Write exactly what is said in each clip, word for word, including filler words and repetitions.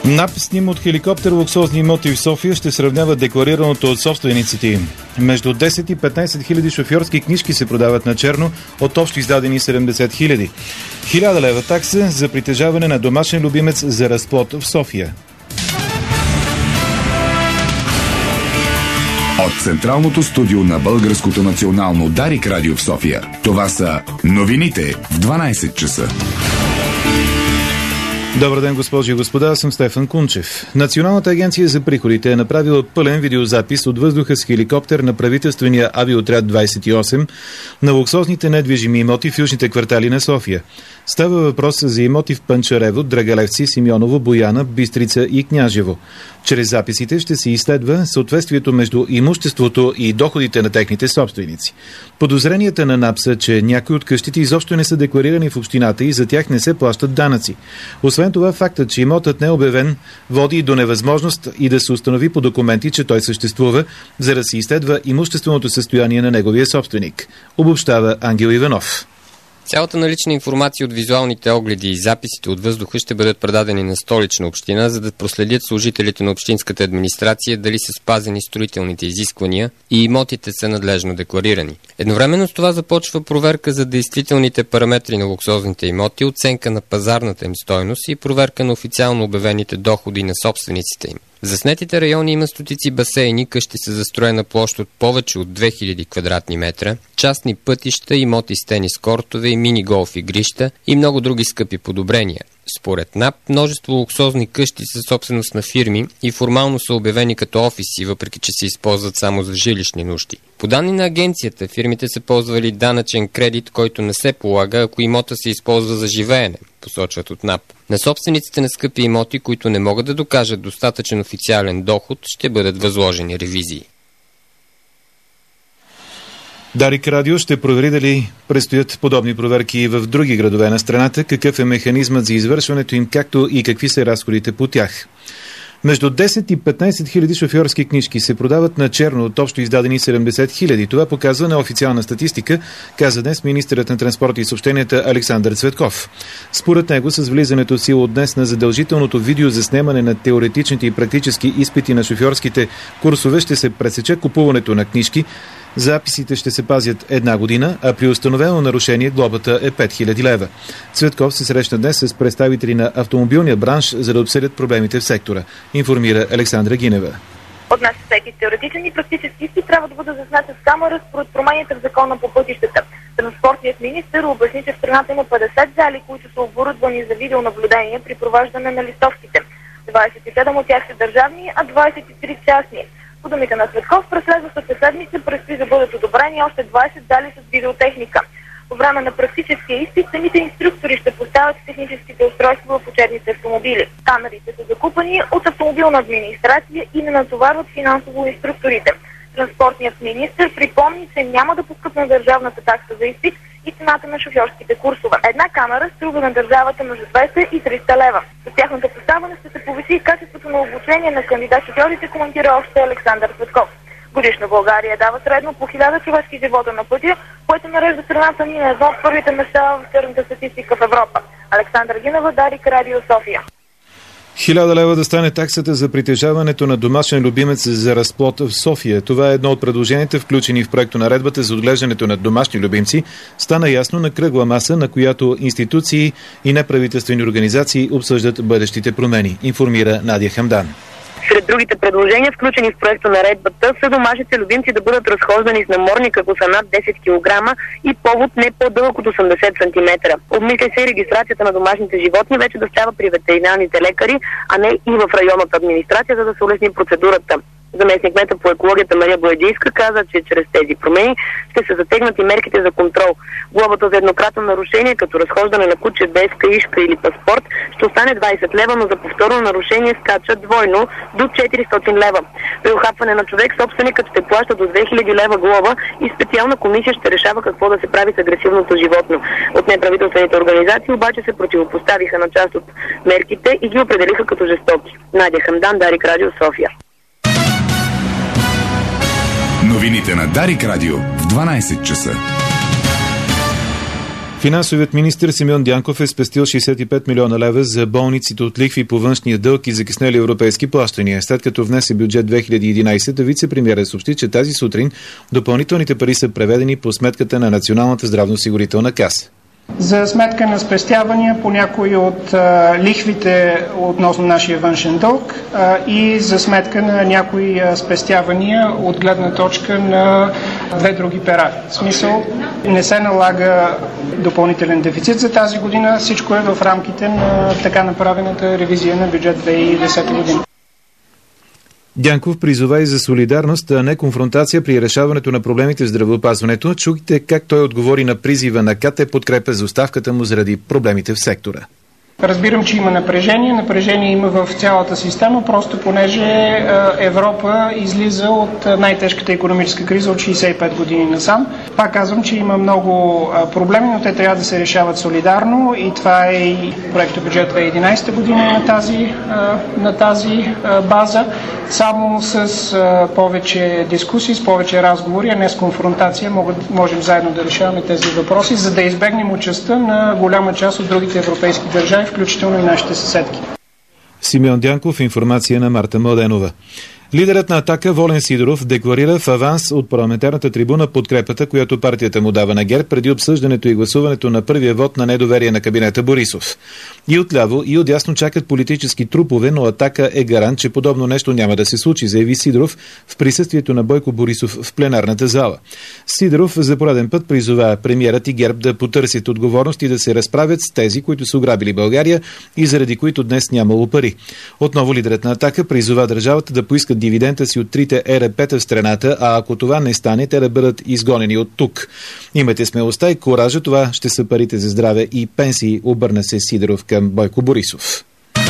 НАП снима от хеликоптер луксозни имоти в София, ще сравнява декларираното от собствениците им. Между десет и петнайсет хиляди шофьорски книжки се продават на черно от общо издадени седемдесет хиляди. хиляда лева такса за притежаване на домашен любимец за разплод в София. От централното студио на Българското национално Дарик радио в София. Това са новините в дванайсет часа. Добър ден, госпожи и господа, аз съм Стефан Кунчев. Националната агенция за приходите е направила пълен видеозапис от въздуха с хеликоптер на правителствения авиоотряд двайсет и осем на луксозните недвижими имоти в южните квартали на София. Става въпрос за имоти в Панчарево, Драгалевци, Симеоново, Бояна, Бистрица и Княжево. Чрез записите ще се изследва съответствието между имуществото и доходите на техните собственици. Подозренията на НАП са, че някои от къщите изобщо не са декларирани в общината и за тях не се плащат данъци. Освен това, фактът, че имотът не е обявен, води до невъзможност и да се установи по документи, че той съществува, за да се изследва имущественото състояние на неговия собственик. Обобщава Ангел Иванов. Цялата налична информация от визуалните огледи и записите от въздуха ще бъдат предадени на Столична община, за да проследят служителите на общинската администрация дали са спазени строителните изисквания и имотите са надлежно декларирани. Едновременно с това започва проверка за действителните параметри на луксозните имоти, оценка на пазарната им стойност и проверка на официално обявените доходи на собствениците им. В заснетите райони има стотици басейни, къщи са застроена площ от повече от две хиляди квадратни метра, частни пътища, имоти с тенис кортове и мини-голф игрища и много други скъпи подобрения. Според НАП, множество луксозни къщи са собственост на фирми и формално са обявени като офиси, въпреки че се използват само за жилищни нужди. По данни на агенцията, фирмите са ползвали данъчен кредит, който не се полага, ако имота се използва за живеене, посочват от НАП. На собствениците на скъпи имоти, които не могат да докажат достатъчен официален доход, ще бъдат възложени ревизии. Дарик радио ще провери дали предстоят подобни проверки и в други градове на страната, какъв е механизмът за извършването им, както и какви са разходите по тях. Между десет и петнайсет хиляди шофьорски книжки се продават на черно от общо издадени седемдесет хиляди. Това показва неофициална статистика, каза днес министърът на транспорта и съобщенията Александър Цветков. Според него, с влизането в сила от днес на задължителното видео за снемане на теоретичните и практически изпити на шофьорските курсове ще се пресече купуването на книжки. Записите ще се пазят една година, а при установено нарушение глобата е пет хиляди лева. Цветков се срещна днес с представители на автомобилния бранш, за да обсъдят проблемите в сектора, информира Александра Гинева. От нас всеки теоретичен и практически изпит трябва да бъде заснат с камера според промените в закона по пътищата. Транспортният министър обясни, че в страната има петдесет зали, които са оборудвани за видеонаблюдение при проваждане на листовките. двайсет и седем от тях са държавни, а двайсет и три частни. По думите на Цветков, през следващата седмица предстои да бъдат одобрени още двайсет зали с видеотехника. По време на практическия изпит самите инструктори ще поставят техническите устройства в учебните автомобили. Камерите са закупани от автомобилна администрация и не натоварват финансово инструкторите. Транспортният министър припомни, че няма да поскъпне държавната такса за изпит и цената на шофьорските курсове. Една камера струва на държавата между двеста и триста лева. С тяхното поставане ще се повиши и качеството на обучение на кандидат-шофьорите, коментира още Александър Цветков. Годишно България дава средно по хиляда човешки живота на пътя, което нарежда страната ни на едно от първите места в средната статистика в Европа. Александър Гинева, Дарик радио, София. Хиляда лева да стане таксата за притежаването на домашен любимец за разплод в София. Това е едно от предложенията, включени в проекто наредбата за отглеждането на домашни любимци. Стана ясно на кръгла маса, на която институции и неправителствени организации обсъждат бъдещите промени, информира Надя Хамдан. Сред другите предложения, включени в проекта наредбата, са домашните любимци да бъдат разхождани с намордник, ако са над десет килограма и повод не по-дълъг от осемдесет сантиметра. Обмисля се и регистрацията на домашните животни вече да става при ветеринарните лекари, а не и в районната администрация, за да се улесни процедурата. Заместник-кмета по екологията Мария Боядийска каза, че чрез тези промени ще се затегнат и мерките за контрол. Глобата за еднократно нарушение, като разхождане на куче без каишка или паспорт, ще остане двайсет лева, но за повторно нарушение скача двойно до четиристотин лева. При охапване на човек собственикът ще плаща до две хиляди лева глоба и специална комисия ще решава какво да се прави с агресивното животно. От неправителствените организации обаче се противопоставиха на част от мерките и ги определиха като жестоки. Надя Хамдан, Дарик радио, София. Новините на Дарик радио в дванайсет часа. Финансовият министър Симеон Дянков е спестил шейсет и пет милиона лева за болниците от лихви по външния дълг и закъснели европейски плащания. След като внесе бюджет две хиляди и единадесета, вице-премиерът съобщи, че тази сутрин допълнителните пари са преведени по сметката на Националната здравноосигурителна каса. За сметка на спестявания по някои от а, лихвите относно нашия външен дълг а, и за сметка на някои а, спестявания от гледна точка на две други пера. В смисъл, не се налага допълнителен дефицит за тази година, всичко е в рамките на така направената ревизия на бюджет две хиляди и десета година. Дянков призова и за солидарност, а не конфронтация при решаването на проблемите в здравеопазването. Чуйте как той отговори на призива на КТ подкрепа за оставката му заради проблемите в сектора. Разбирам, че има напрежение. Напрежение има в цялата система, просто понеже Европа излиза от най-тежката икономическа криза от шейсет и пет години насам. Пак казвам, че има много проблеми, но те трябва да се решават солидарно и това е и проектът бюджет две хиляди и единадесета година на тази, на тази база. Само с повече дискусии, с повече разговори, а не с конфронтация, можем заедно да решаваме тези въпроси, за да избегнем участта на голяма част от другите европейски държави, включително и нашите съседки. Симеон Дянков, информация на Марта Младенова. Лидерът на Атака Волен Сидеров декларира в аванс от парламентарната трибуна подкрепата, която партията му дава на ГЕРБ преди обсъждането и гласуването на първия вод на недоверие на кабинета Борисов. И отляво, и отдясно чакат политически трупове, но Атака е гарант, че подобно нещо няма да се случи, заяви Сидеров в присъствието на Бойко Борисов в пленарната зала. Сидеров за пореден път призова премиерът и ГЕРБ да потърсят отговорност и да се разправят с тези, които са ограбили България и заради които днес нямало пари. Отново лидерът на Атака призова държавата да поиска дивидента си от трите Е Р П-та в страната, а ако това не стане, те да бъдат изгонени от тук. Имайте смелостта и коража, това ще са парите за здраве и пенсии, обърна се Сидеров към Бойко Борисов.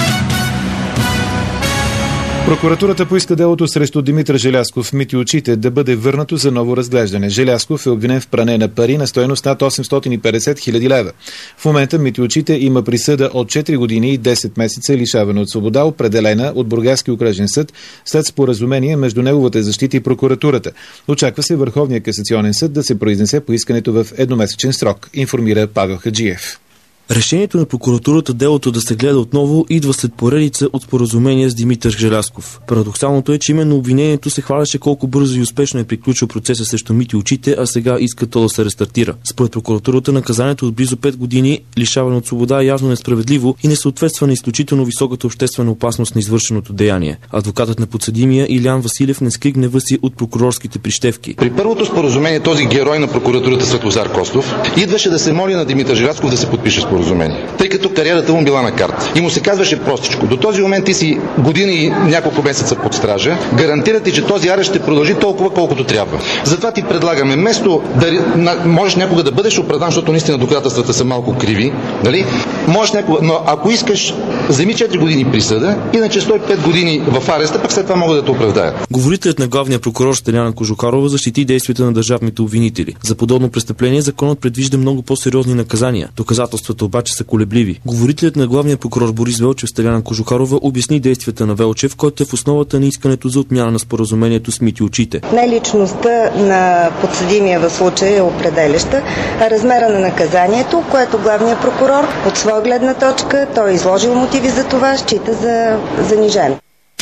Прокуратурата поиска делото срещу Димитър Желязков, Мити очите, да бъде върнато за ново разглеждане. Желязков е обвинен в пране на пари на стойност над осемстотин и петдесет хиляди лева. В момента Мити очите има присъда от четири години и десет месеца лишаване от свобода, определена от Бургаски окръжен съд след споразумение между неговата защита и прокуратурата. Очаква се Върховния касационен съд да се произнесе по искането в едномесечен срок, информира Павел Хаджиев. Решението на прокуратурата делото да се гледа отново идва след поредица от споразумения с Димитър Желязков. Парадоксалното е, че именно обвинението се хваляше колко бързо и успешно е приключил процеса срещу Мити очите, а сега иска то да се рестартира. Според прокуратурата наказанието от близо пет години лишаване от свобода е явно несправедливо и не съответства на изключително високата обществена опасност на извършеното деяние. Адвокатът на подсъдимия Илян Василев не скри гнева си от прокурорските прищевки. При първото споразумение този герой на прокуратурата Светлозар Костов идваше да се моли на Димитър Желязков да се подпише споразумение. Тъй като кариерата му била на карта. И му се казваше простичко: до този момент ти си година и няколко месеца под стража, гарантира ти, че този арест ще продължи толкова, колкото трябва. Затова ти предлагаме, вместо да на, можеш някога да бъдеш оправдан, защото наистина доказателствата са малко криви, нали? Можеш някога, но ако искаш, вземи четири години присъда, иначе сто и пет години в ареста, пък след това могат да те оправдаят. Говорителят на главния прокурор Стеляна Кожухарова защити действията на държавните обвинители. За подобно престъпление законът предвижда много по-сериозни наказания. Доказателствата обаче са колебливи. Говорителят на главния прокурор Борис Велчев Стеляна Кожухарова обясни действията на Велчев, който е в основата на искането за отмяна на споразумението с Мити очите. Не личността на подсъдимия в случая е определяща, а размера на наказанието, което главният прокурор от своя гледна точка, той е изложил мотиви за това, счита за занижен.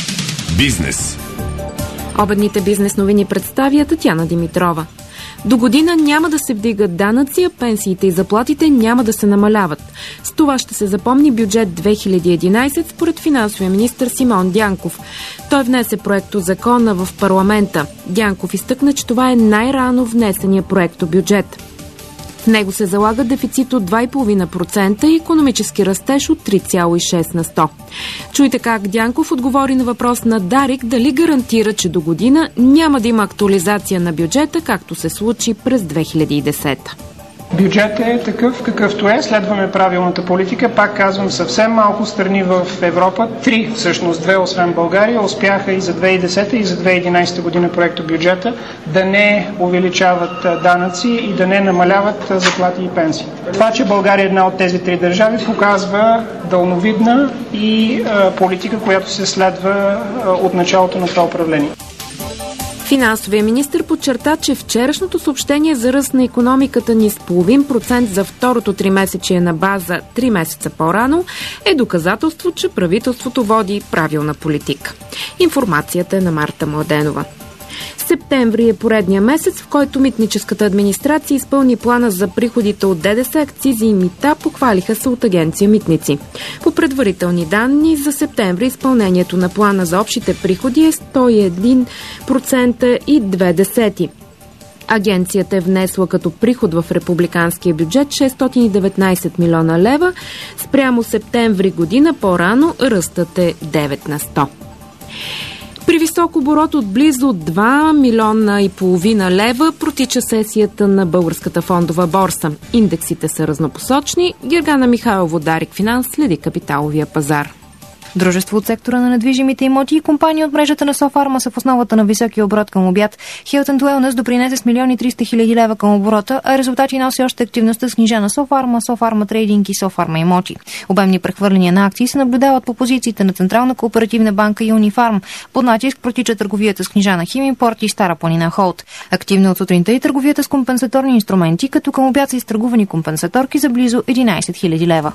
Бизнес. Обедните бизнес новини представя Татяна Димитрова. До година няма да се вдигат данъци, а пенсиите и заплатите няма да се намаляват. С това ще се запомни бюджет две хиляди и единадесета според финансовия министър Симеон Дянков. Той внесе проекто закона в парламента. Дянков изтъкна, че това е най-рано внесения проекто бюджет. В него се залага дефицит от два цяло и пет процента и икономически растеж от три цяло и шест на сто. Чуйте как Дянков отговори на въпрос на Дарик дали гарантира, че до година няма да има актуализация на бюджета, както се случи през две хиляди и десета. Бюджетът е такъв, какъвто е. Следваме правилната политика. Пак казвам, съвсем малко страни в Европа, три всъщност, две освен България, успяха и за две хиляди и десета и за две хиляди и единадесета година проекто бюджета да не увеличават данъци и да не намаляват заплати и пенсии. Това, че България е една от тези три държави, показва дълновидна и а, политика, която се следва а, от началото на това управление. Финансовия министър подчерта, че вчерашното съобщение за ръст на икономиката ни с половин процент за второто тримесечие на база три месеца по-рано е доказателство, че правителството води правилна политика. Информацията е на Марта Младенова. Септември е поредния месец, в който митническата администрация изпълни плана за приходите от ДДС, акцизи и мита, похвалиха се от агенция Митници. По предварителни данни за септември изпълнението на плана за общите приходи е сто и един процента и две десети. Агенцията е внесла като приход в републиканския бюджет шестстотин и деветнадесет милиона лева. Спрямо септември година по-рано ръстът е девет на сто. При висок оборот от близо два милиона и половина лева протича сесията на Българската фондова борса. Индексите са разнопосочни. Гергана Михайлова, Дарик Финанс, следи капиталовия пазар. Дружество от сектора на недвижимите имоти и компании от мрежата на Софарма са в основата на високия оборот към обяд. Hilton Wellness допринесе с милион и триста хиляди лева към оборота, а резултати носи още активността с книжа на Софарма, Софарма Трейдинг и Софарма Имоти. Обемни прехвърляния на акции се наблюдават по позициите на Централна кооперативна банка и Унифарм. Под натиск протича търговията с книжа на Химимпорт и Стара планина Холд. Активна от сутринта и търговията с компенсаторни инструменти, като към обяд са изтъргувани компенсаторки за близо единадесет хиляди лева.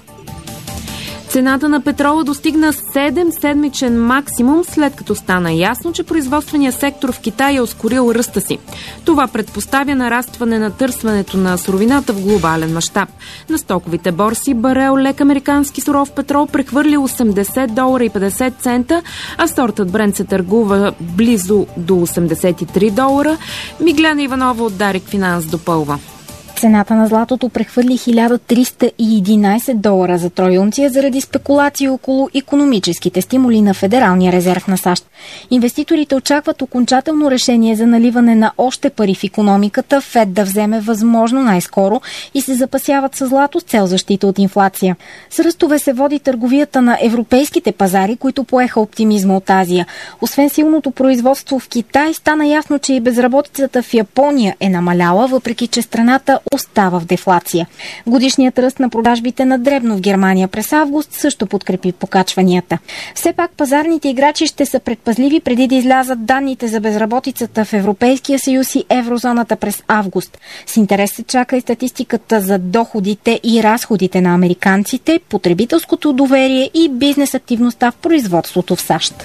Цената на петрола достигна седем-седмичен максимум, след като стана ясно, че производственият сектор в Китай е ускорил ръста си. Това предпоставя нарастване на търсването на суровината в глобален мащаб. На стоковите борси барел лек американски суров петрол прехвърли осемдесет долара и петдесет цента, а сортът Брент се търгува близо до осемдесет и три долара. Мигляна Иванова от Дарик Финанс допълва. Цената на златото прехвърли хиляда триста и единадесет долара за трой унция заради спекулации около икономическите стимули на Федералния резерв на САЩ. Инвеститорите очакват окончателно решение за наливане на още пари в икономиката, Фед да вземе възможно най-скоро и се запасяват със злато с цел защита от инфлация. С ръстове се води търговията на европейските пазари, които поеха оптимизма от Азия. Освен силното производство в Китай, стана ясно, че и безработицата в Япония е намаляла, въпреки че страната остава в дефлация. Годишният ръст на продажбите на дребно в Германия през август също подкрепи покачванията. Все пак пазарните играчи ще са предпазливи преди да излязат данните за безработицата в Европейския съюз и еврозоната през август. С интерес се чака и статистиката за доходите и разходите на американците, потребителското доверие и бизнес активността в производството в САЩ.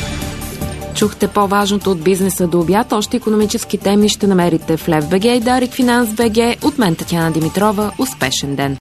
Чухте по-важното от бизнеса до обяд. Още икономически теми ще намерите в Лев БГ и Дарик Финанс БГ. От мен Татяна Димитрова. Успешен ден!